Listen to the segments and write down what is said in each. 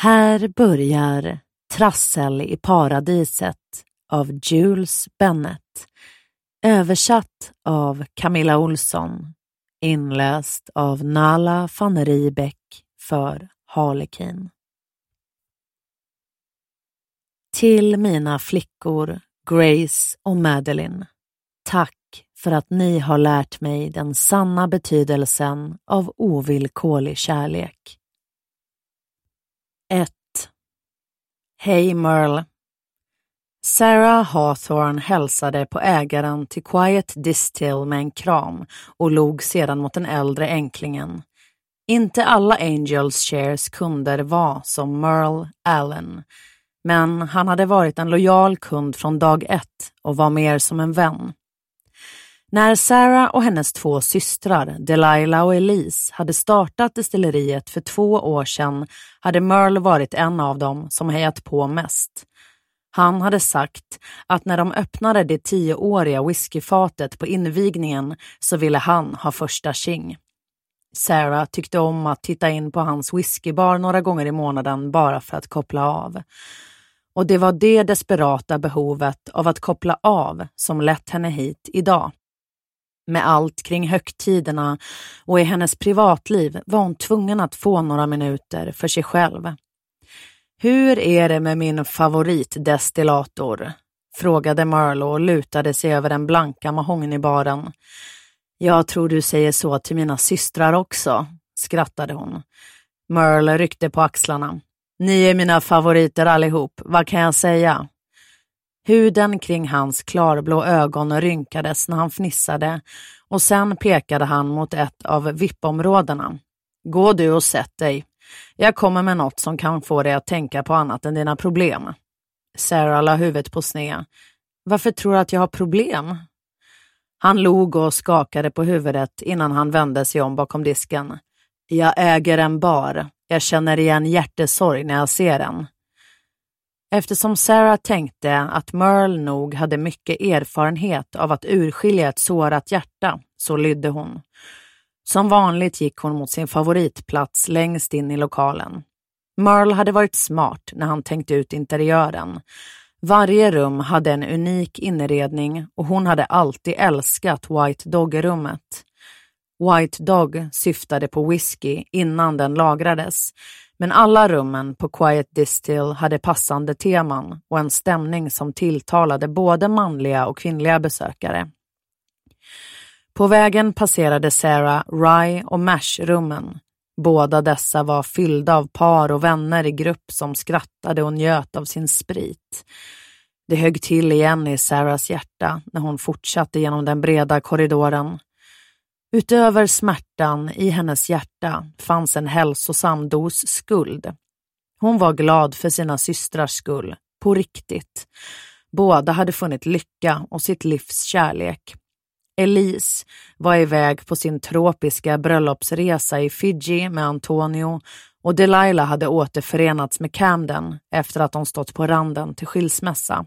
Här börjar Trassel i paradiset av Jules Bennett, översatt av Camilla Olsson, inläst av Nala van Riebeck för Harlekin. Till mina flickor Grace och Madeline, tack för att ni har lärt mig den sanna betydelsen av ovillkorlig kärlek. 1. Hej Merle. Sarah Hawthorne hälsade på ägaren till Quiet Distill med en kram och log sedan mot den äldre änklingen. Inte alla Angels Shares kunder var som Merle Allen, men han hade varit en lojal kund från dag 1 och var mer som en vän. När Sarah och hennes 2 systrar, Delilah och Elise, hade startat destilleriet för 2 år sedan hade Merle varit en av dem som hejat på mest. Han hade sagt att när de öppnade det 10-åriga whiskyfatet på invigningen så ville han ha första tjing. Sarah tyckte om att titta in på hans whiskybar några gånger i månaden bara för att koppla av. Och det var det desperata behovet av att koppla av som lett henne hit idag. Med allt kring högtiderna och i hennes privatliv var hon tvungen att få några minuter för sig själv. Hur är det med min favoritdestillator? Frågade Merle och lutade sig över den blanka mahognybaren. Jag tror du säger så till mina systrar också, skrattade hon. Merle ryckte på axlarna. Ni är mina favoriter allihop, vad kan jag säga? Huden kring hans klarblå ögon rynkades när han fnissade och sen pekade han mot ett av VIP-områdena. Gå du och sätt dig. Jag kommer med något som kan få dig att tänka på annat än dina problem. Sarah la huvudet på sned. Varför tror du att jag har problem? Han log och skakade på huvudet innan han vände sig om bakom disken. Jag äger en bar. Jag känner igen hjärtesorg när jag ser den. Eftersom Sarah tänkte att Merle nog hade mycket erfarenhet av att urskilja ett sårat hjärta så lydde hon. Som vanligt gick hon mot sin favoritplats längst in i lokalen. Merle hade varit smart när han tänkte ut interiören. Varje rum hade en unik inredning och hon hade alltid älskat White Dog-rummet. White Dog syftade på whisky innan den lagrades, men alla rummen på Quiet Distill hade passande teman och en stämning som tilltalade både manliga och kvinnliga besökare. På vägen passerade Sarah Rye och Mash-rummen. Båda dessa var fyllda av par och vänner i grupp som skrattade och njöt av sin sprit. Det högg till igen i Sarahs hjärta när hon fortsatte genom den breda korridoren. Utöver smärtan i hennes hjärta fanns en hälsosam dos skuld. Hon var glad för sina systrars skull, på riktigt. Båda hade funnit lycka och sitt livs kärlek. Elise var iväg på sin tropiska bröllopsresa i Fiji med Antonio och Delilah hade återförenats med Camden efter att de stått på randen till skilsmässa.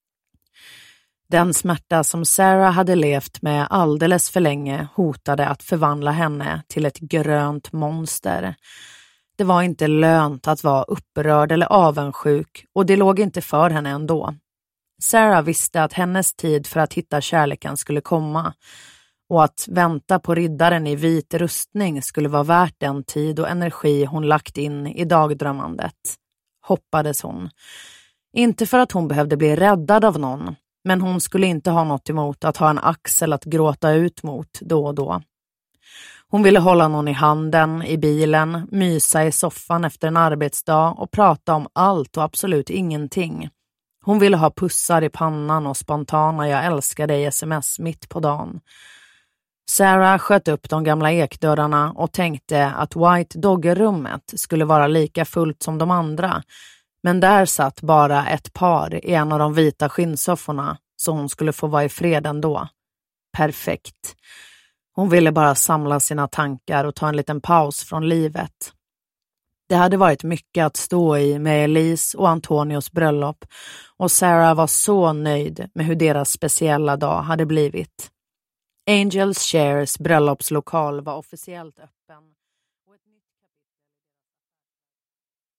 Den smärta som Sarah hade levt med alldeles för länge hotade att förvandla henne till ett grönt monster. Det var inte lönt att vara upprörd eller avundsjuk och det låg inte för henne ändå. Sarah visste att hennes tid för att hitta kärleken skulle komma och att vänta på riddaren i vit rustning skulle vara värt den tid och energi hon lagt in i dagdrömmandet. Hoppades hon. Inte för att hon behövde bli räddad av någon, men hon skulle inte ha något emot att ha en axel att gråta ut mot då och då. Hon ville hålla någon i handen, i bilen, mysa i soffan efter en arbetsdag och prata om allt och absolut ingenting. Hon ville ha pussar i pannan och spontana jag älskar dig sms mitt på dagen. Sarah sköt upp de gamla ekdörrarna och tänkte att White Dog-rummet skulle vara lika fullt som de andra. Men där satt bara ett par i en av de vita skinnsofforna så hon skulle få vara i fred ändå. Perfekt. Hon ville bara samla sina tankar och ta en liten paus från livet. Det hade varit mycket att stå i med Elise och Antonios bröllop och Sarah var så nöjd med hur deras speciella dag hade blivit. Angels Shares bröllopslokal var officiellt öppen.